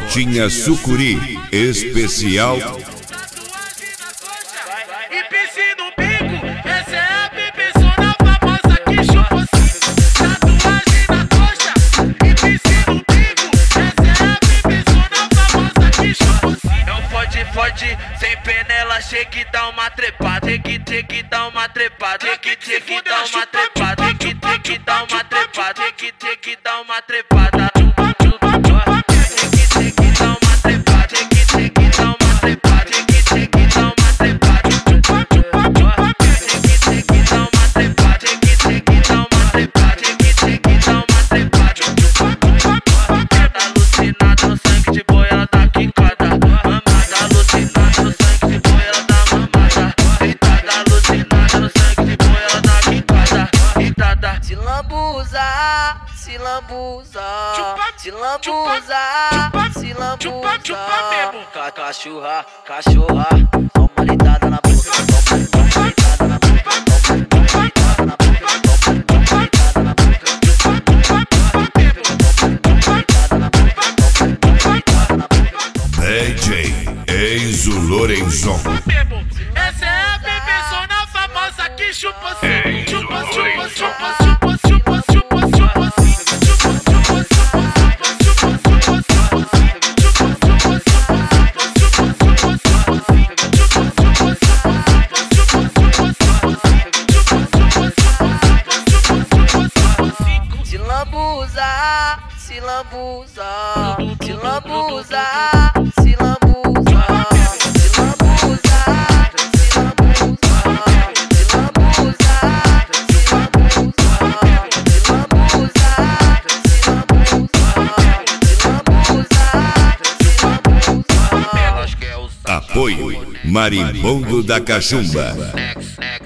Motinha Sucuri, especial. E pisse no bico, essa é a bebezona famosa que chupa assim. Tatuagem na coxa, e pisse no bico, essa é a bebezona famosa que chupa assim. É um fode, sem penela, chega e dá uma trepada. Tem que dar uma trepada, tem que dar uma trepada, tem que dar uma trepada, tem que dar uma trepada. Se lambuza, se lambuza, se lambuza. Cachorra, cachorra, dá uma lidada na boca, dá uma lidada na boca, dá uma lidada na boca, dá uma lidada na boca, dá uma lidada na boca. DJ Enzo Lorenzon. Essa é a bebezona famosa que chupa assim, chupa, chupa, chupa, chupa, chupa, chupa. Se lambuza, se lambuza, se lambuza, se lambuza, se lambuza, se lambuza, se lambuza, se lambuza. Apoio Marimbondo da Cachumba.